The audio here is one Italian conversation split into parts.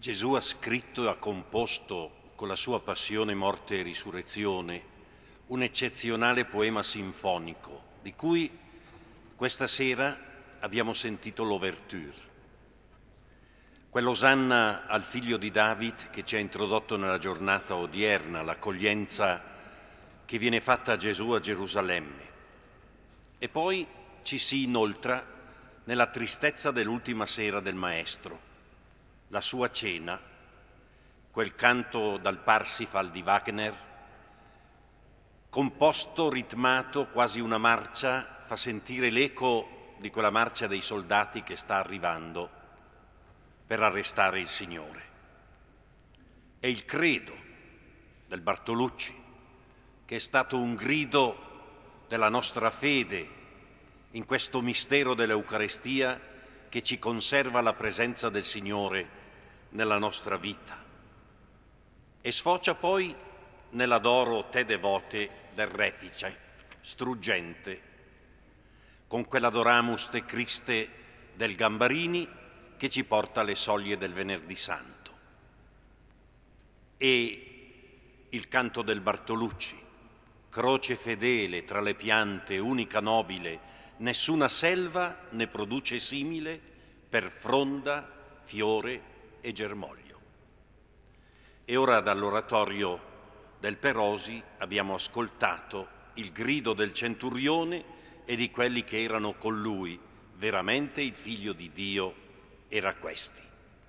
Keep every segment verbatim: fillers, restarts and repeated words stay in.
Gesù ha scritto e ha composto con la sua passione, morte e risurrezione un eccezionale poema sinfonico di cui questa sera abbiamo sentito l'ouverture. Quell'osanna al figlio di David che ci ha introdotto nella giornata odierna, l'accoglienza che viene fatta a Gesù a Gerusalemme. E poi ci si inoltra nella tristezza dell'ultima sera del Maestro, la sua cena, quel canto dal Parsifal di Wagner, composto, ritmato, quasi una marcia, fa sentire l'eco di quella marcia dei soldati che sta arrivando per arrestare il Signore. È il credo del Bartolucci, che è stato un grido della nostra fede in questo mistero dell'Eucarestia che ci conserva la presenza del Signore nella nostra vita. E sfocia poi nell'adoro te devote del Refice, struggente, con quell'adoramus te Christe del Gambarini che ci porta alle soglie del Venerdì Santo. E il canto del Bartolucci, croce fedele tra le piante, unica nobile, nessuna selva ne produce simile per fronda, fiore e germoglio. E ora dall'oratorio del Perosi abbiamo ascoltato il grido del centurione e di quelli che erano con lui. Veramente il Figlio di Dio era questi.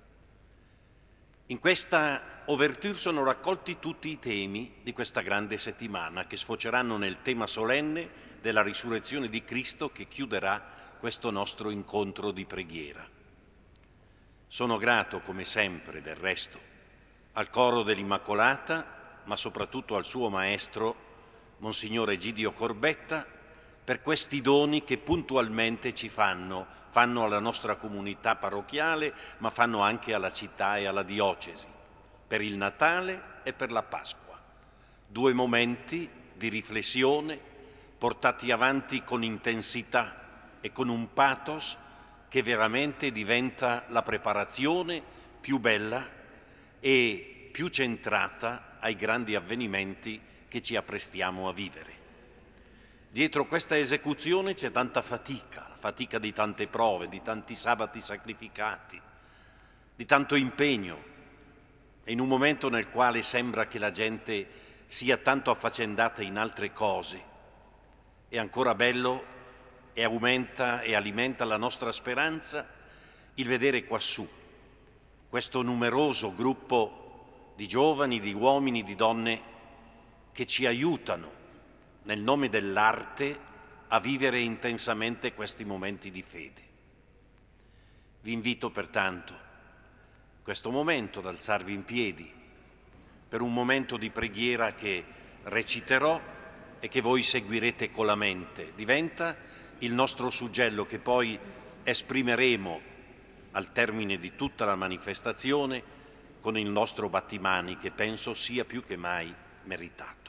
In questa ouverture sono raccolti tutti i temi di questa grande settimana che sfoceranno nel tema solenne della risurrezione di Cristo che chiuderà questo nostro incontro di preghiera. Sono grato, come sempre, del resto, al coro dell'Immacolata, ma soprattutto al suo maestro, Monsignore Egidio Corbetta, per questi doni che puntualmente ci fanno, fanno alla nostra comunità parrocchiale, ma fanno anche alla città e alla diocesi, per il Natale e per la Pasqua. Due momenti di riflessione portati avanti con intensità e con un pathos che veramente diventa la preparazione più bella e più centrata ai grandi avvenimenti che ci apprestiamo a vivere. Dietro questa esecuzione c'è tanta fatica, la fatica di tante prove, di tanti sabati sacrificati, di tanto impegno. E in un momento nel quale sembra che la gente sia tanto affaccendata in altre cose, è ancora bello e aumenta e alimenta la nostra speranza il vedere quassù questo numeroso gruppo di giovani, di uomini, di donne che ci aiutano nel nome dell'arte a vivere intensamente questi momenti di fede. Vi invito pertanto questo momento ad alzarvi in piedi per un momento di preghiera che reciterò e che voi seguirete con la mente. Diventa il nostro suggello che poi esprimeremo al termine di tutta la manifestazione con il nostro battimani che penso sia più che mai meritato.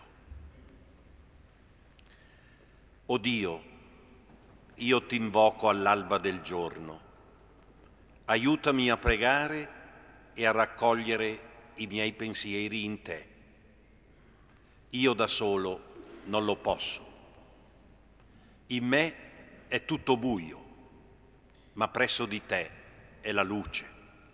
O Dio, io ti invoco all'alba del giorno, aiutami a pregare e a raccogliere i miei pensieri in te. Io da solo non lo posso. In me è tutto buio, ma presso di te è la luce.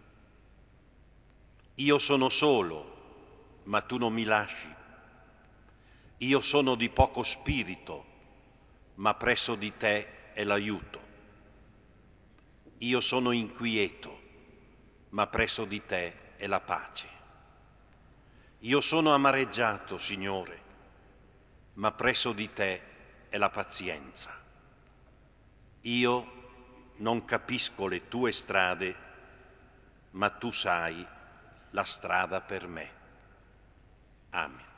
Io sono solo, ma tu non mi lasci. Io sono di poco spirito, ma presso di te è l'aiuto. Io sono inquieto, ma presso di te è la pace. Io sono amareggiato, Signore, ma presso di te è la pazienza. Io non capisco le tue strade, ma tu sai la strada per me. Amen.